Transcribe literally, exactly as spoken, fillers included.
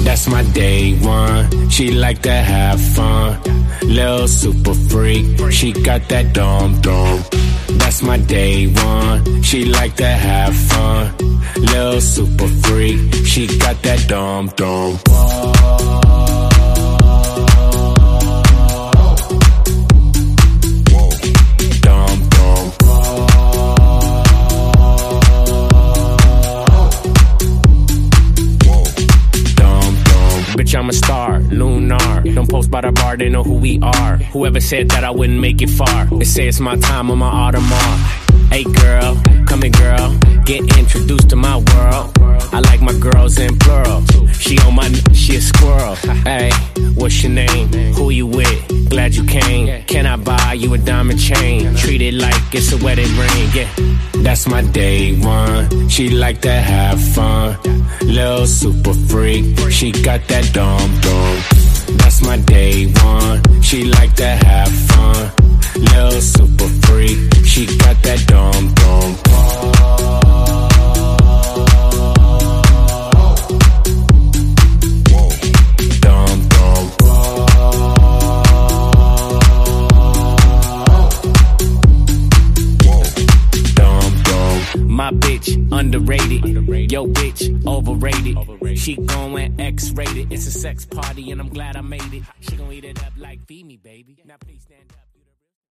That's my day one. She like to have fun. Lil' super freak. She got that dumb dumb. That's my day one. She like to have fun. Lil' super freak. She got that dumb dumb. Bitch, I'm a star, lunar. Don't post by the bar, they know who we are. Whoever said that I wouldn't make it far, they say it's my time on my Audemars. Hey girl, come here girl, get introduced to my world. I like my girls in plural. She on my, she a squirrel. Hey, what's your name? Who you with? Glad you came. Can I buy you a diamond chain? Treat it like it's a wedding ring, yeah. That's my day one. She like to have fun. Lil' super freak. She got that dumb dumb. That's my day one. She like to have fun. Lil' super freak. She got that dumb dumb. My bitch, underrated. Yo, bitch, overrated. She going X-rated. It's a sex party and I'm glad I made it. She gon' eat it up like feed me, baby. Now please stand up.